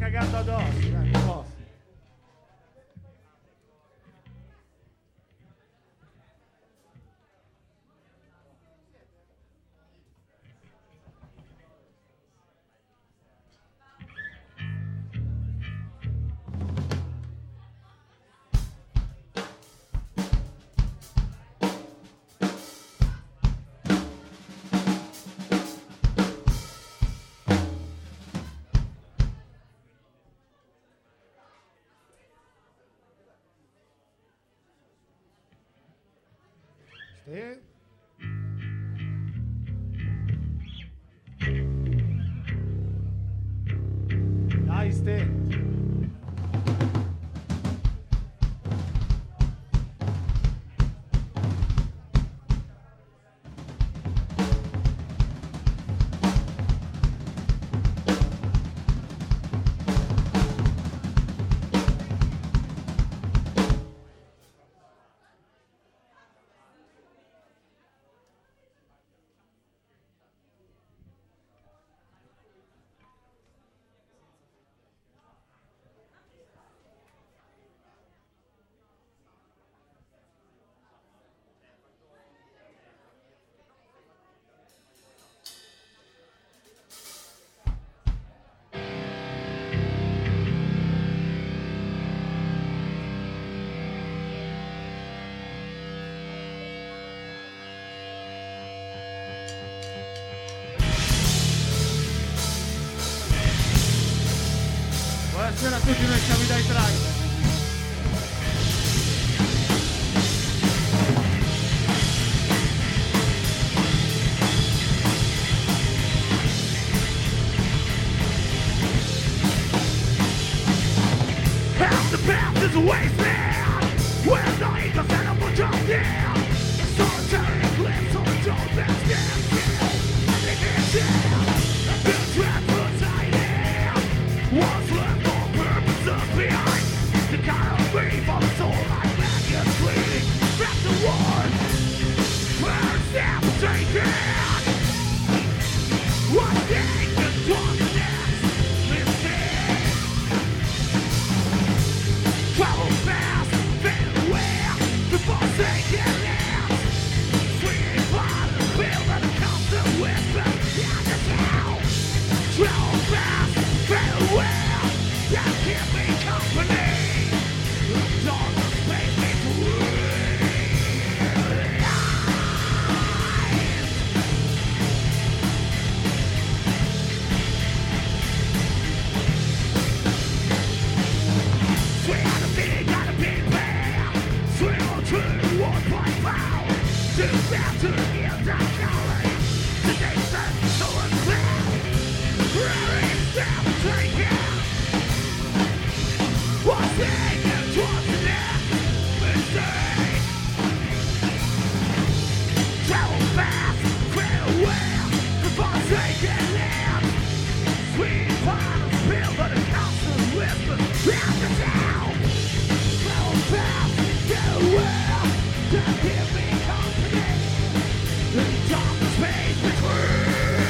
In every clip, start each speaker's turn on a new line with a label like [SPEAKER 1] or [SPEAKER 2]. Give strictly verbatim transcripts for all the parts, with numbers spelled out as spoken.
[SPEAKER 1] cagato addosso, dai, non posso. Sì. Dai, Ste. Buonasera a tutti, noi siamo i Dai Trainer.
[SPEAKER 2] Half the path is a wasteland where no eagles and a bunch of deer. Solitary cliffs on the door that's dead. They can't tell the dreadful tiny. What's left on purposes behind the kind of grief of the soul like maggots bleeding back to war. Where steps taken. What thing is what's next? Mistake. Travel fast, fade away, the forsaken lands. Swinging by the field and the constant whisper in the town. Travel fast, fade away, and keep me company. The darkness makes me free. Swing on the beat, got a big bang. Swing on true, one point foul. Too fast to hear that calling. The days that so unclear. Every step taken. One thing is towards the next mistake. Travel fast, clear away. The forsaken land. Sweet part of spill, but it comes to whisper round the town. Travel fast, get away. Just give me company. The darkness fades between.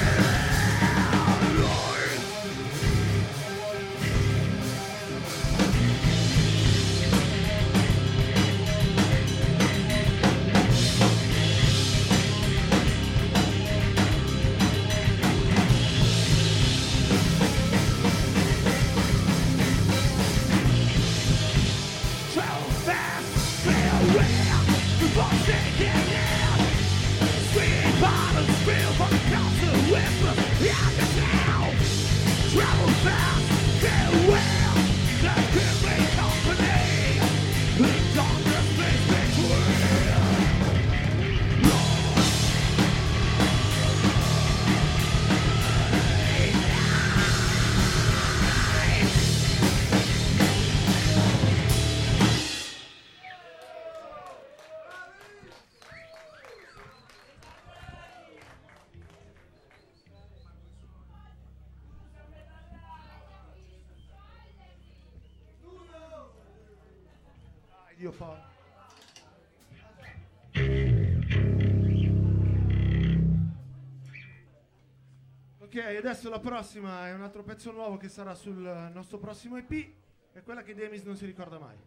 [SPEAKER 2] Travel fast, clear away. The forsaken land. Sweet bottles spill from the council whispers in the town. Travel fast, clear away. Just give me company. The darkness fades between.
[SPEAKER 1] Dio fa. Ok, adesso la prossima è un altro pezzo nuovo che sarà sul nostro prossimo E P. È quella che Demis non si ricorda mai.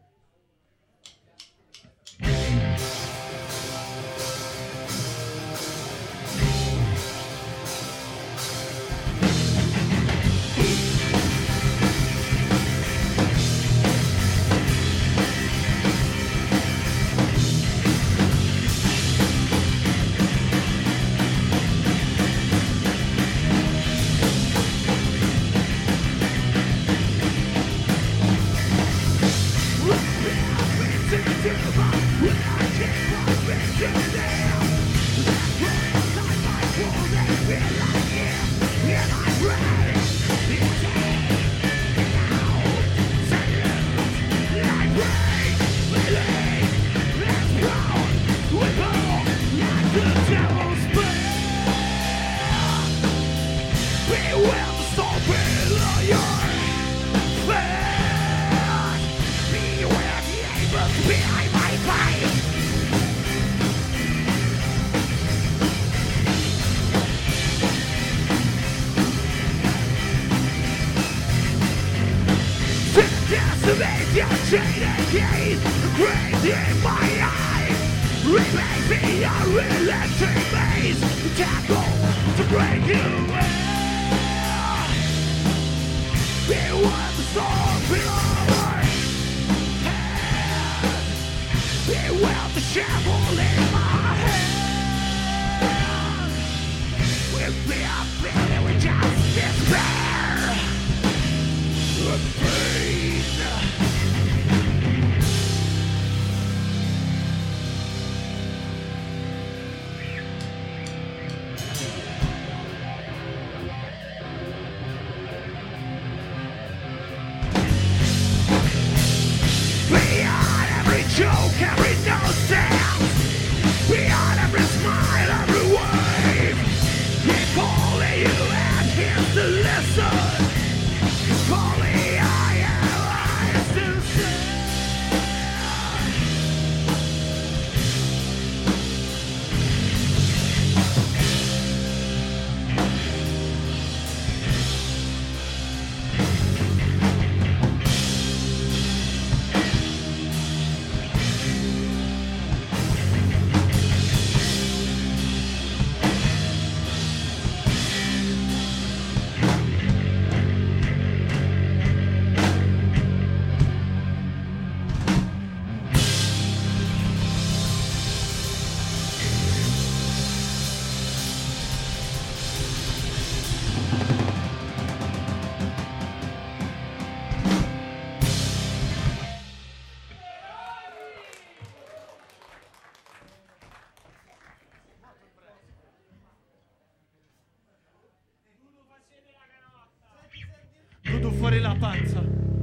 [SPEAKER 1] Dudu fuori la panza.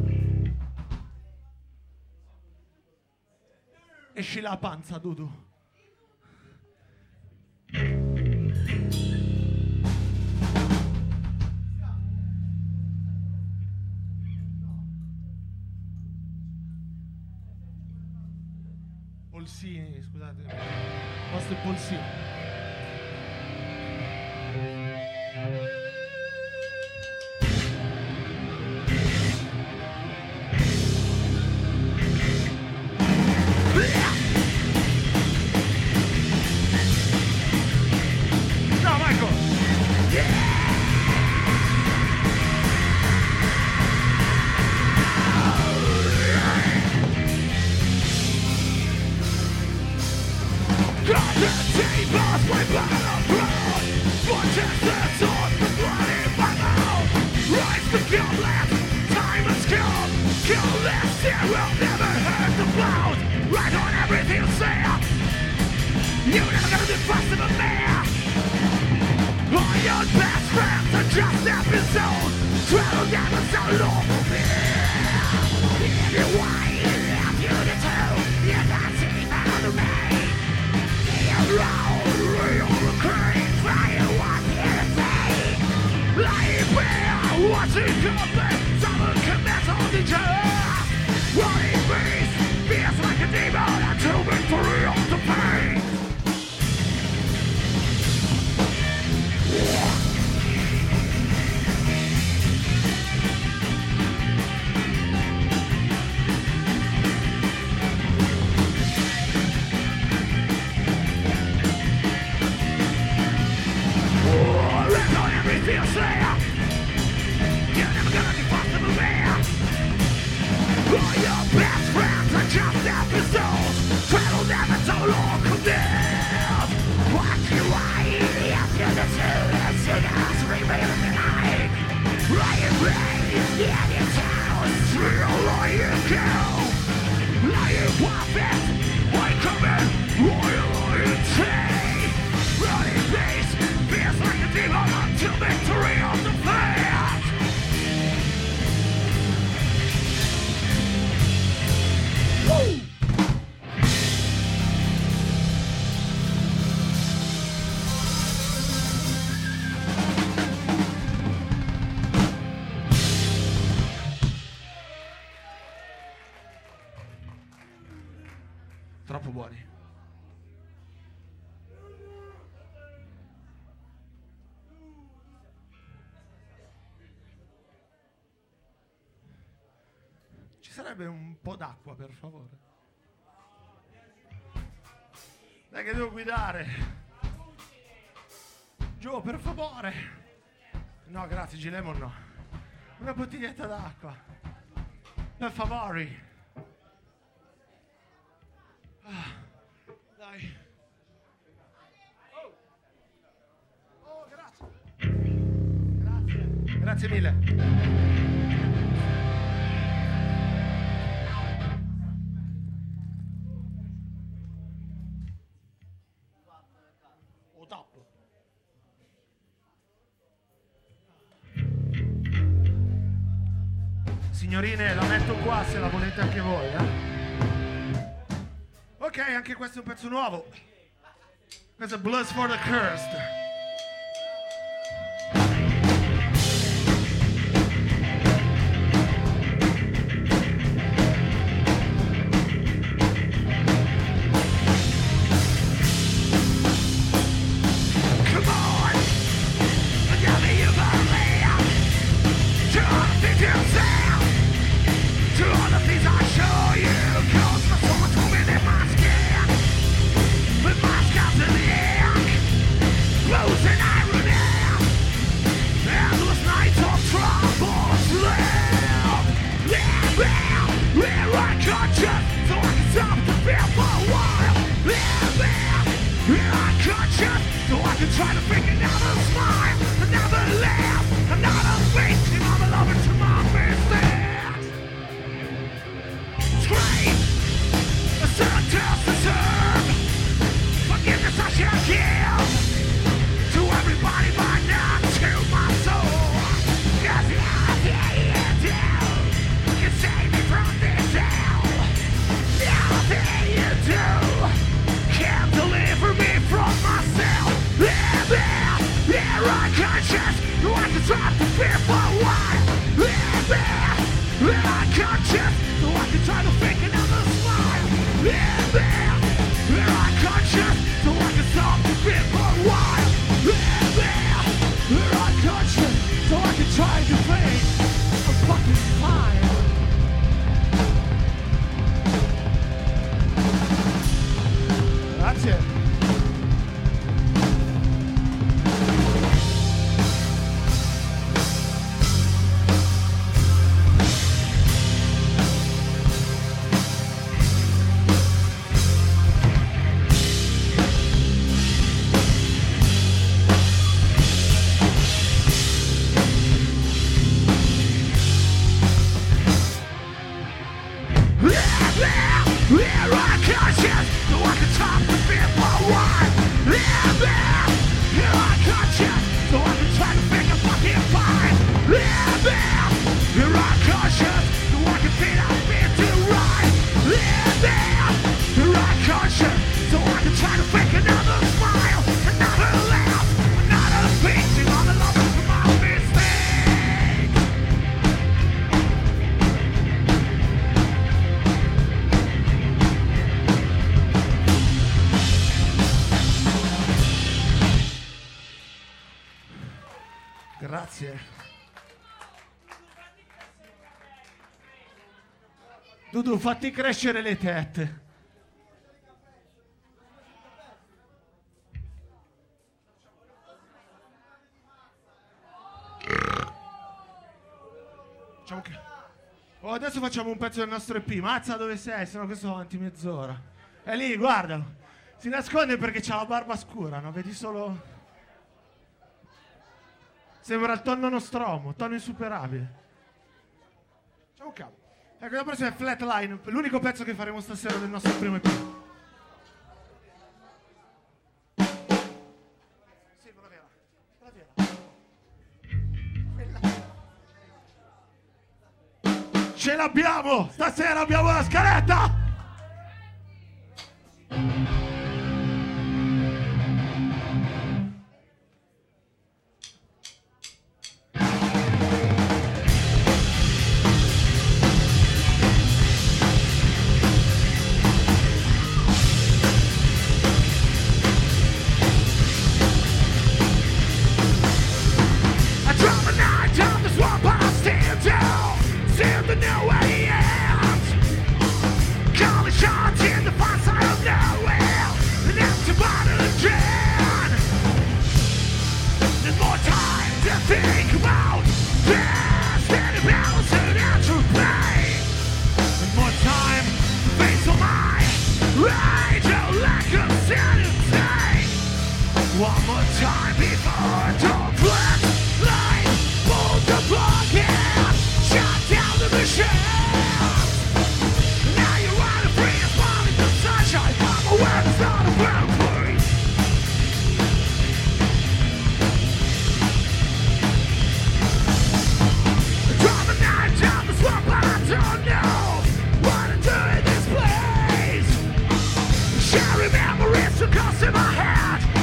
[SPEAKER 1] Esci la panza, Dudu. Polsini, scusate. Posto il polsino.
[SPEAKER 2] kill. Lying prophets, white coming, royal loyalty. Running peace feels like a demon until victory of the fast. Woo!
[SPEAKER 1] Troppo buoni. Ci sarebbe un po' d'acqua, per favore? Dai che devo guidare. Giù, per favore. No, grazie, Gilemon no. Una bottiglietta d'acqua. Per favore. Ah, dai. Oh. Oh, grazie. Grazie. Grazie mille. Oh, top. Signorine, la metto qua se la volete anche voi, eh? Ok, anche questo è un pezzo nuovo. Questo è Bloods for the Cursed. Dudu, fatti crescere le tette. Facciamo che... Oh, adesso facciamo un pezzo del nostro E P. Mazza, dove sei? Sennò questo va avanti mezz'ora. È lì, guardalo. Si nasconde perché c'ha la barba scura, no? Vedi solo... Sembra il tonno Nostromo, tonno insuperabile. Facciamo un cavolo. Ecco, la prossima è Flatline, l'unico pezzo che faremo stasera del nostro primo E P. Sì, quella vera. Quella vera. Ce l'abbiamo! Stasera abbiamo la scaletta! One more time before dawn breaks, light, pull the plug in, shut down the machine. Now you're running free and smiling the sunshine. I'm aware it's not a battle free. Drop a knife down the swamp, but I don't know what to do in this place. Sharing memories to cost in my head.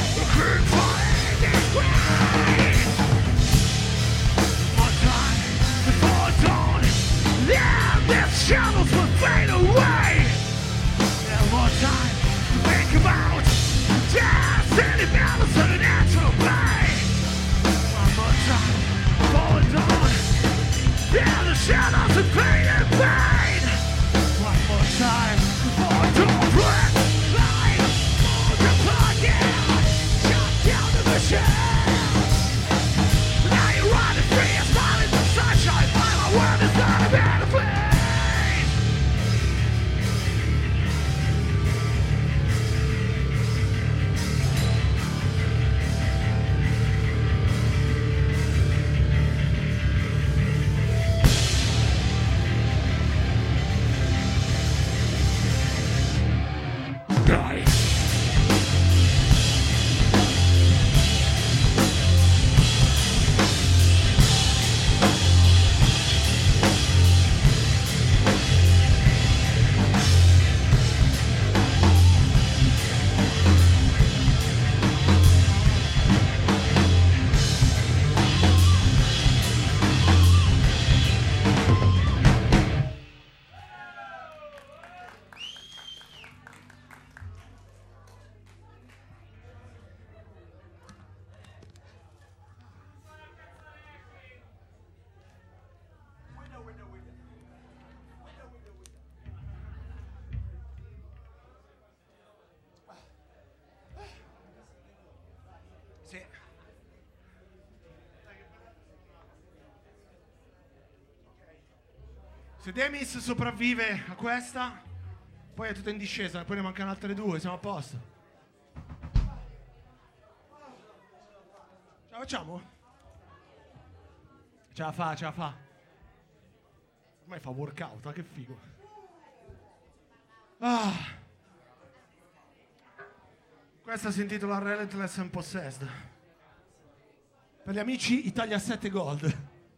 [SPEAKER 1] Shadows will fade away. And more time to think about destiny battles of the natural pain. One more time, falling down. Yeah, the shadows of pain and pain. One more time, before dawn breaks, light, pull the plug in, shut down the machine. Now you're running free and smiling the sunshine. My world is not a battlefield. Se Demis sopravvive a questa, poi è tutto in discesa, poi ne mancano altre due, siamo a posto. Ce la facciamo? Ce la fa, ce la fa. Ormai fa workout, ah, che figo. Ah. Questa si intitola Relentless and Possessed. Per gli amici Italia sette Gold.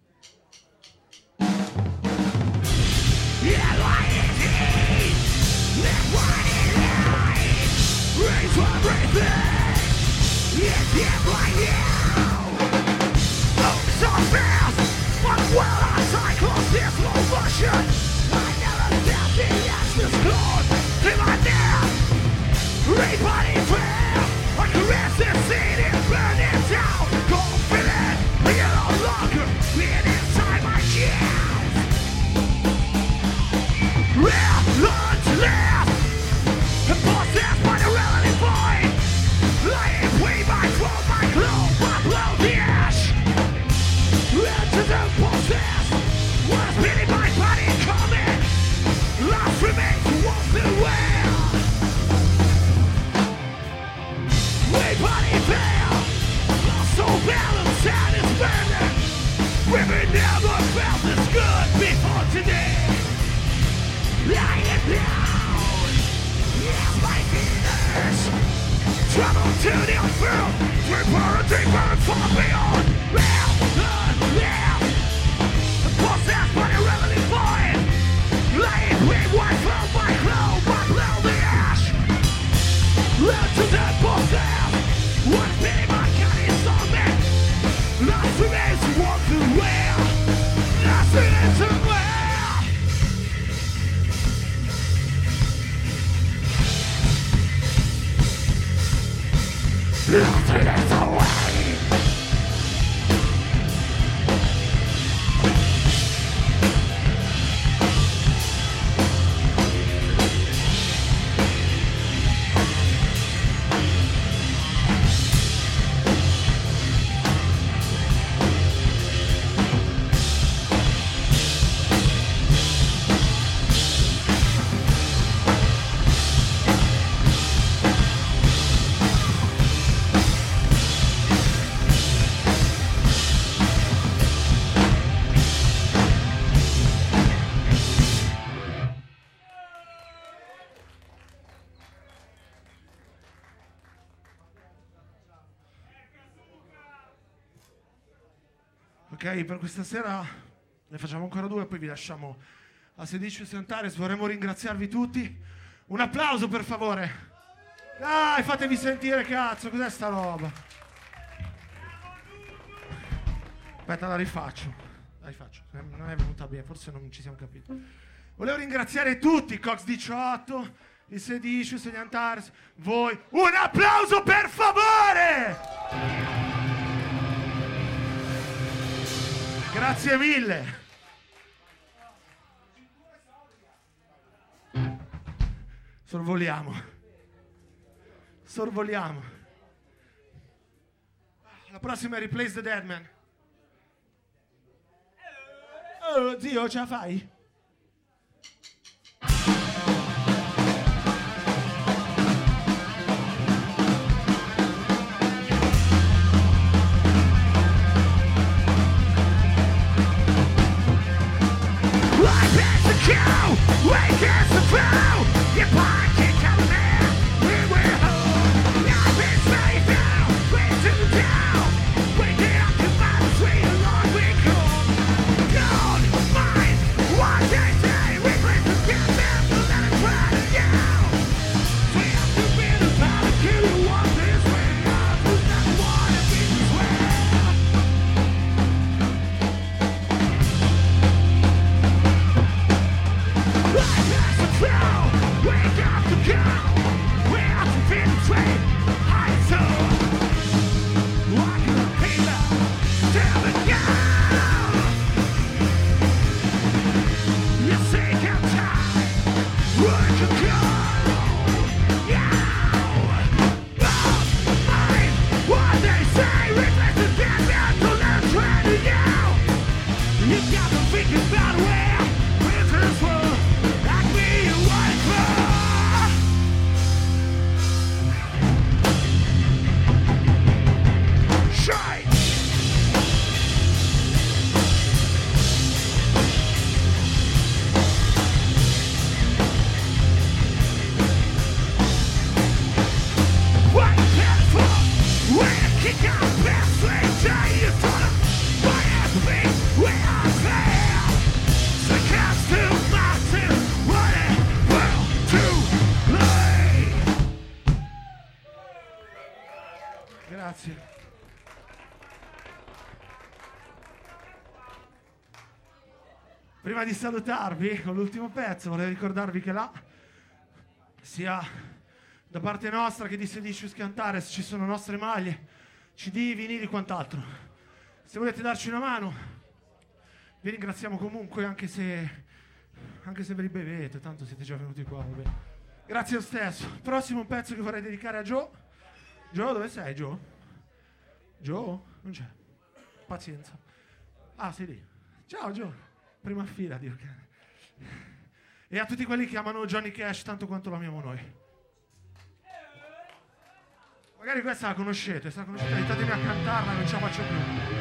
[SPEAKER 1] Raise for breathing, it's here right now. Oh, so fast, but while I cycle this slow motion, I never felt the answers close in my neck. Everybody fail, I caress this city, burn it down. Confident, you're no longer being inside my chest. Relentless, and possessed by the reality void. Lying way by from my clothes, I blow the ash. Relentless and possessed, was pity my body coming. Last remains to walk the way. Way body fail, lost all balance and it's burning. Women never felt this good before today. to the unfilled, deeper and deeper and far beyond. Yeah, uh, yeah. The process, but irrelevantly fine. Laying with white flow by glow, by blow the ash. Left to the process. One pity my God is on me. Nothing is what to wear. Nothing is to wear. Nothing is away. Ok, per questa sera ne facciamo ancora due e poi vi lasciamo a Sedicius e Antares. Vorremmo ringraziarvi tutti. Un applauso per favore. Dai, fatevi sentire, cazzo, cos'è sta roba? Aspetta, la rifaccio. La rifaccio. Non è venuta bene, forse non ci siamo capiti. Volevo ringraziare tutti, Cox diciotto, il Sedicius e gli Antares, voi. Un applauso per favore! Grazie mille. Sorvoliamo. Sorvoliamo. La prossima è Replace the Dead Man. Oh, zio, ce la fai? We can't survive. Your pocket coming in. We will hold. Now it's straight down. We're too down. We get up to find the sweet along we come. Don't mind what they say. We play to get them to let it try to down. We have to be the power to kill you one this way. Who's not wanna be this way? We got to go. We have to penetrate. I saw. Like a healer. Tell me go. You say I'm tired. Where to go? Yeah. Don't mind what they say. Replace the dead man to let them try to go. You got to think about where with this world. Like me, you want to cry. Shine! What can fall? Where kick out best way tell you sort of why I think we are fair. The cast too massive, what it will too late. Grazie. Prima di salutarvi con l'ultimo pezzo, vorrei ricordarvi che là, sia da parte nostra che di Sedicius che Antares, ci sono nostre maglie, C D, vinili e quant'altro. Se volete darci una mano, vi ringraziamo comunque, anche se, anche se ve li bevete, tanto siete già venuti qua. Vabbè. Grazie lo stesso. Prossimo pezzo che vorrei dedicare a Joe. Joe, dove sei, Joe? Joe? Non c'è. Pazienza. Ah, sei lì. Ciao, Joe. Prima fila, Dio che... E a tutti quelli che amano Johnny Cash tanto quanto lo amiamo noi. Magari questa la conoscete, se la conoscete aiutatemi a cantarla, non ce la faccio più.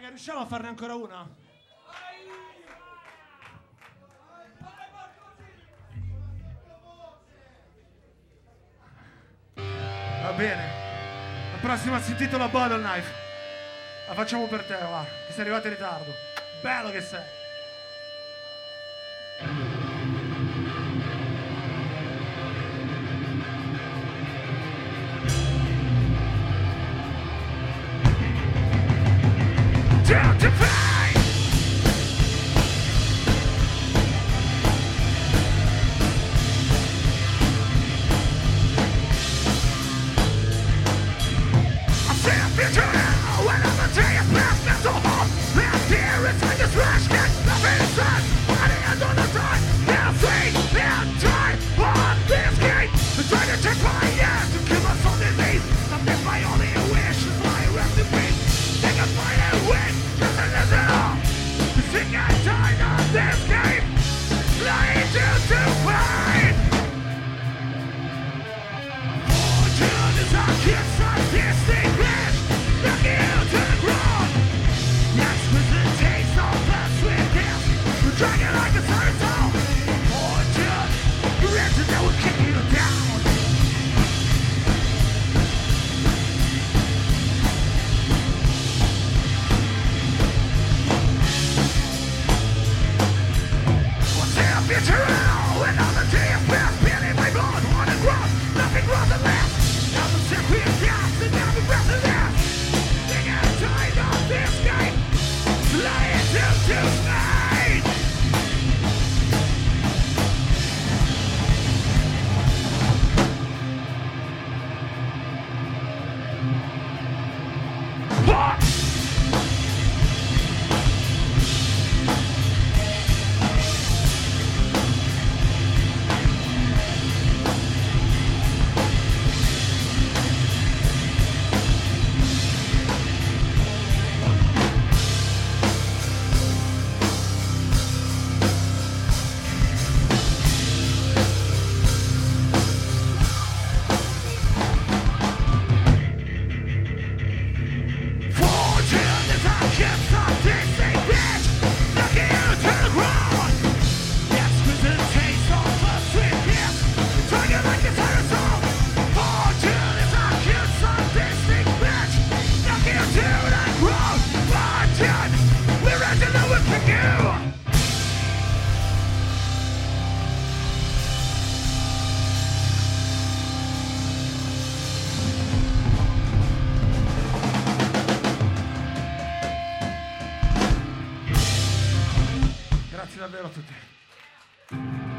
[SPEAKER 3] Raga, riusciamo a farne ancora una?
[SPEAKER 1] Va bene. La prossima si intitola Bottle Knife. La facciamo per te, va. Che sei arrivato in ritardo. Bello che sei. Down to fight. I see a future now when I'm a day of past mental home. Last year it's like this rush get nothing inside. Body hands on the time. Now sleep and die on this gate. The trying to take my ass to kill us on disease. Something my only wish is my recipe. They can fight and win. Just a little. The sick and tired of this game. Lying to to fight. Fortune is our kiss on this thing. Knock you to the ground. Yes, with the taste of the sweetness. We're dragging like a siren song. Fortune, your answer that will kick you down. What's in the future now? Another day of past, penny my blood on the ground. Nothing grows and lasts. Now the sick we gas and now the breath of that. They get tired of this game. Lying to to night. What? Fortune is our gift of this thing, bitch. Knock you to the ground. Yes, with the taste of the sweetness. Dragging like a siren song. Fortune is our gift of this thing, bitch. Knock you to the ground. Fortune, we're ready to work for you. Grazie davvero a tutti.